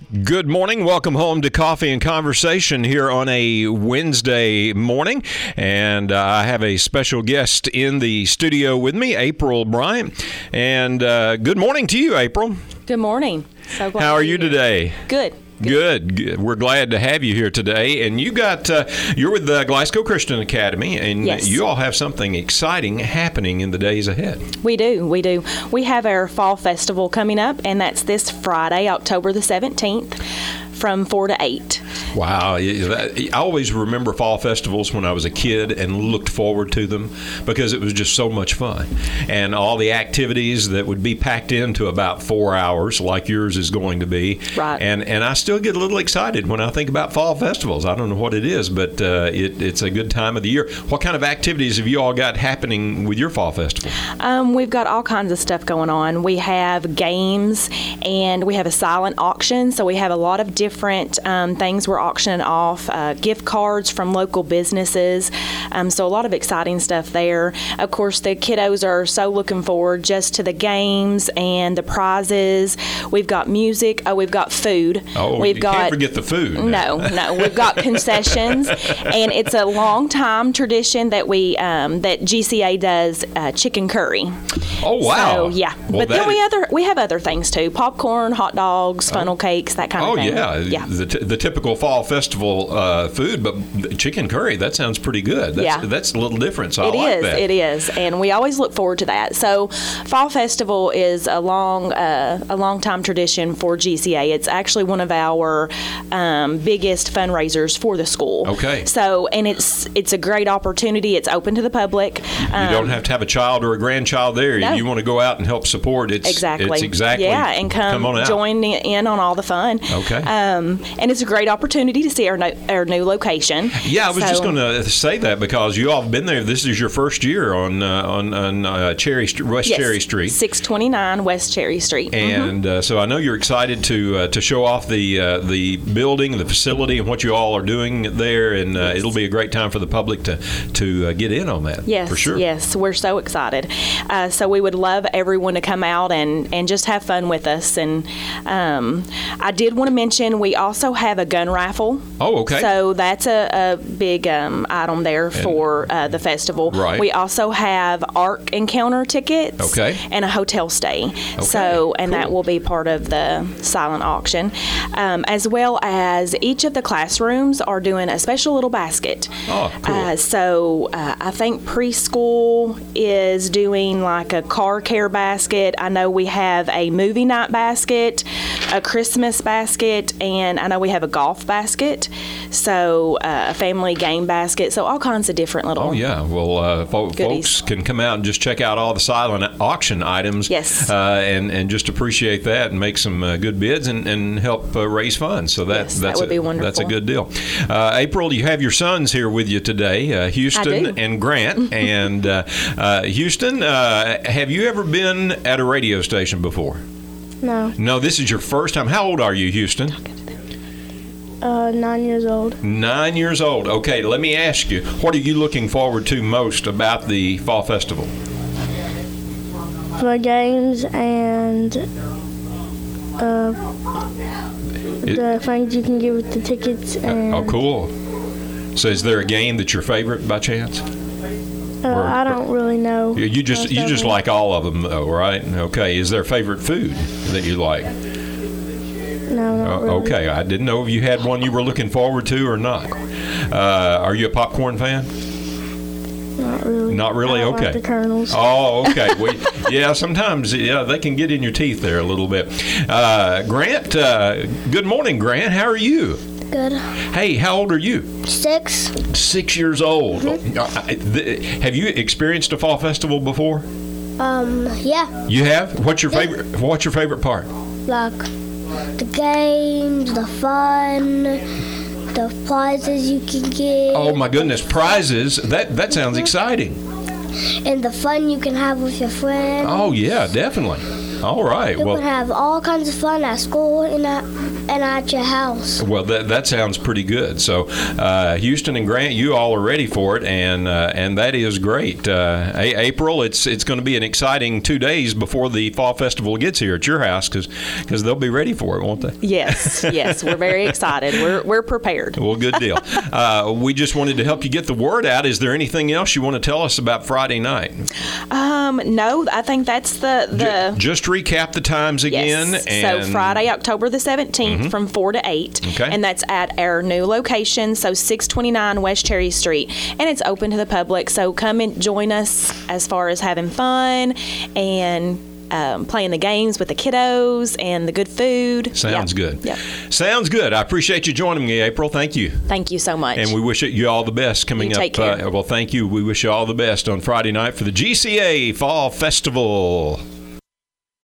Good morning. Welcome home to Coffee and Conversation here on a Wednesday morning. And I have a special guest in the studio with me, April Bryant. And good morning to you, April. Good morning. So glad How are you today? Good. Good. We're glad to have you here today. And you you're with the Glasgow Christian Academy, and Yes. you all have something exciting happening in the days ahead. We do. We have our fall festival coming up, and that's this Friday, October the 17th, from 4 to 8. Wow. I always remember fall festivals when I was a kid and looked forward to them because it was just so much fun. And all the activities that would be packed into about 4 hours, like yours is going to be. Right. And I still get a little excited when I think about fall festivals. I don't know what it is, but it's a good time of the year. What kind of activities have you all got happening with your fall festival? We've got all kinds of stuff going on. We have games, and we have a silent auction, so we have a lot of different things we're auctioning off, gift cards from local businesses, so a lot of exciting stuff there. Of course, the kiddos are so looking forward just to the games and the prizes. We've got music. We've got food. Oh, you can't forget the food. No, we've got concessions, and it's a long time tradition that that GCA does chicken curry. Oh, wow. So, yeah. Well, but then we have other things too: popcorn, hot dogs, funnel cakes, that kind of thing. Yeah. The typical fall festival food, but chicken curry, that sounds pretty good. That's a little different, so I like that. It is, and we always look forward to that. So fall festival is a long time tradition for GCA. It's actually one of our biggest fundraisers for the school. Okay. So, and it's a great opportunity. It's open to the public. You don't have to have a child or a grandchild there. No. You want to go out and help support. Exactly. Yeah, and come on out. Join in on all the fun. Okay. And it's a great opportunity to see our new location. Yeah, I was just going to say that because you all have been there. This is your first year on Cherry West Cherry Street. 629 West Cherry Street. And so I know you're excited to show off the building, the facility, and what you all are doing there. And it'll be a great time for the public to get in on that. Yes, for sure. Yes, we're so excited. So we would love everyone to come out and just have fun with us. And I did want to mention we also have a gun raffle. Oh, okay. So that's a big item there for the festival. Right. We also have Ark Encounter tickets. Okay. And a hotel stay. Okay. So, and cool. that will be part of the silent auction, as well as each of the classrooms are doing a special little basket. Oh, cool. So I think preschool is doing like a car care basket. I know we have a movie night basket, a Christmas basket, and I know we have a golf basket, so a family game basket, so all kinds of different little. Oh yeah, well, folks can come out and just check out all the silent auction items. Yes. And just appreciate that and make some good bids and help raise funds. So that would be wonderful. That's a good deal. April, you have your sons here with you today, Houston and Grant. And Houston, have you ever been at a radio station before? No. No, this is your first time. How old are you, Houston? 9 years old. 9 years old. Okay, let me ask you, what are you looking forward to most about the Fall Festival? The games and the things you can get with the tickets. And Oh, cool. So is there a game that's your favorite by chance? I don't really know. You just like all of them, though, right? Okay. Is there a favorite food that you like? No, not really. Okay. I didn't know if you had one you were looking forward to or not. Are you a popcorn fan? Not really. Not really? I don't Okay. like the kernels. Oh, okay. Yeah, sometimes they can get in your teeth there a little bit. Grant, good morning, Grant. How are you? Good. Hey, how old are you? 6. 6 years old. Have you experienced a fall festival before? Yeah. You have? What's your favorite part? Like the games, the fun, the prizes you can get. Oh my goodness, prizes. That sounds exciting. And the fun you can have with your friends. Oh yeah, definitely. All right. You Well, can have all kinds of fun at school and at your house. Well, that sounds pretty good. So, Houston and Grant, you all are ready for it, and that is great. April, it's going to be an exciting 2 days before the Fall Festival gets here at your house, because they'll be ready for it, won't they? Yes, we're very excited. We're prepared. Well, good deal. We just wanted to help you get the word out. Is there anything else you want to tell us about Friday night? No, I think that's the Just recap the times again. Yes. And So Friday, October the 17th from 4 to 8. Okay. And that's at our new location, so 629 West Cherry Street. And it's open to the public, so come and join us as far as having fun and playing the games with the kiddos and the good food. Sounds good. Yeah. Sounds good. I appreciate you joining me, April. Thank you. Thank you so much. And we wish you all the best coming You up. take care. Well, thank you. We wish you all the best on Friday night for the GCA Fall Festival.